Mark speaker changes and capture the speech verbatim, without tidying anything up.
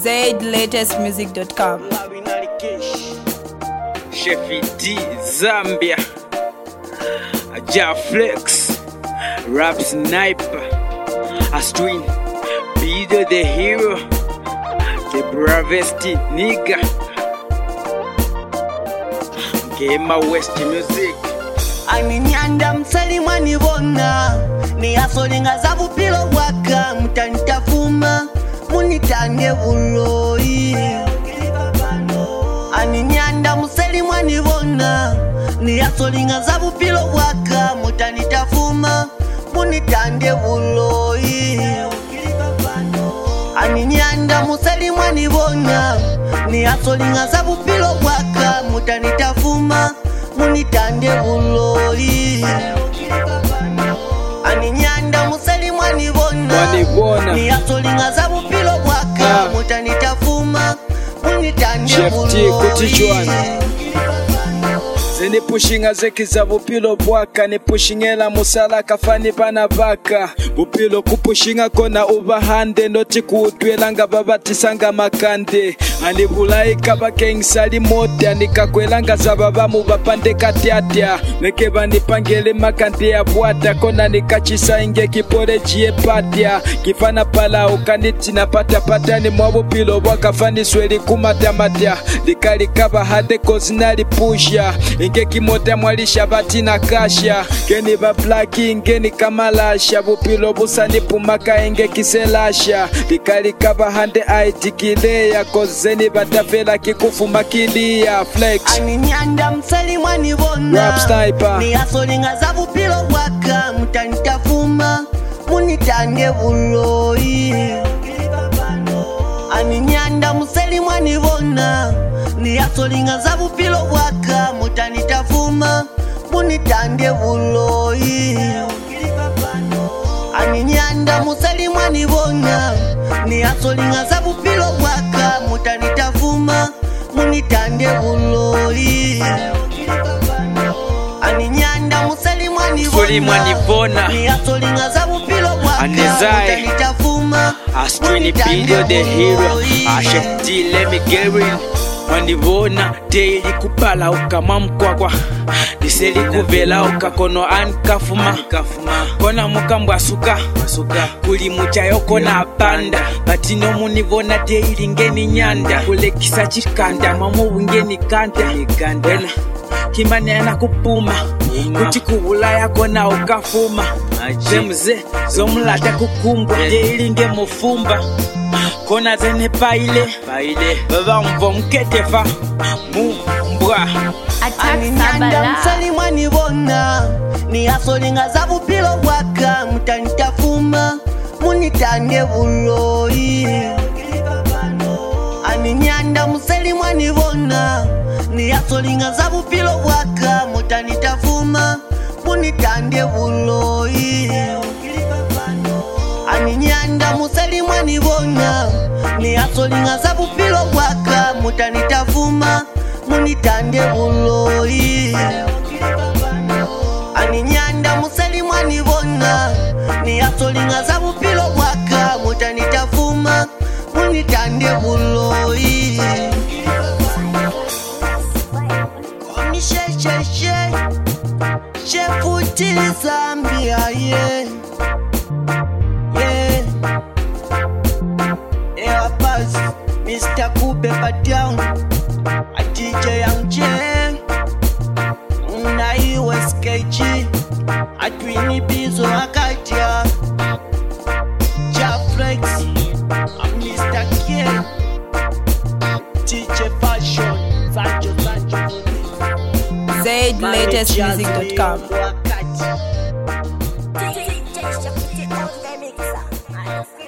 Speaker 1: zaid latest music dot com.
Speaker 2: Chefy D, Zambia, Jaflex, Rap Sniper, Astwin, Bido the hero, the bravest nigga, Gema West music.
Speaker 3: Aninyanda msali mwani bona ni asolinga za bupilo waka mutanitafuma munitange buloi. Aninyanda msali mwani bona ni asolinga za bupilo waka mutanitafuma munitange buloi. Aninyanda msali mwani bona ni asolinga za bupilo waka mutanitafuma munitande buloli. Aninyanda musali mwani bona ni asolinga za bupilo waka mutanitafuma munitande buloli.
Speaker 2: Zeni pushinga zeki za bupilo bwaka ni pushingela musala kafani pana baka bupilo kupushinga kona ubahande noti kuutwelanga babatisanga makande ani bulai kabake nsali mote anikakwelanga za babamu bapande katiatia neke banipangele makande ya bwata kona nikachisa inge kipole jie patia kifana pala ukaniti na pata patani mwa bupilo bwaka fani sweli kumatamatia likali kaba hade kozinali pusha inge kimota mwalisha batina kasha keni ba blaki ingeni kamalasha bupilo busani pumaka inge kiselasha likali kaba hande aitikilea kozeni batafela kikufu makilia flex.
Speaker 3: Aninyanda msali mwani bona
Speaker 2: Rap Sniper
Speaker 3: ni asolinga za bupilo waka mutanitafuma munitange buloi. Aninyanda msali mwani bona ni asolinga za bupilo waka mutanitafuma munitande buloi. Aninyanda musali mwani bona ni asolinga za bupilo waka mutanitafuma munitande buloi. Aninyanda musali mwani bona ni asolinga za bupilo waka mutanitafuma
Speaker 2: Astwin Bido the hero, Chefy D let me get real. Wanivona daily kupala ukama mkwakwa diseli kuvela ukakono ankafuma kona mukambwa suka kuli muchayo kona panda batino munivona daily ngeni nyanda kulekisa chikanda mamu ngeni kanda wena kimanena kupuma kuti kubulaya kona ukafuma zemze zomulata kukumbwa daily nge mufumba kona zene paile baba mvo mketefa mumbwa.
Speaker 3: Aninyanda msali mwani bona ni asolinga za bupilo waka mutanitafuma munitande buloi. Aninyanda msali mwani bona ni asolinga za bupilo waka mutanitafuma munitande buloi. Aninyanda musali mwani bona ni asolinga za bupilo waka mutanitafuma munitande buloi. Aninyanda musali mwani bona ni asolinga za bupilo waka mutanitafuma munitande buloi. Oni she she she Chefy D Zambia yeah. Mister Kube Badang, a D J Young J, na U S K G, a Twinny Bizo Akatia, Jaflex, a Mister K, D J Fashion, Sancho Sancho,
Speaker 1: zaid latest music dot com.
Speaker 4: D J Chefy D on the mixer.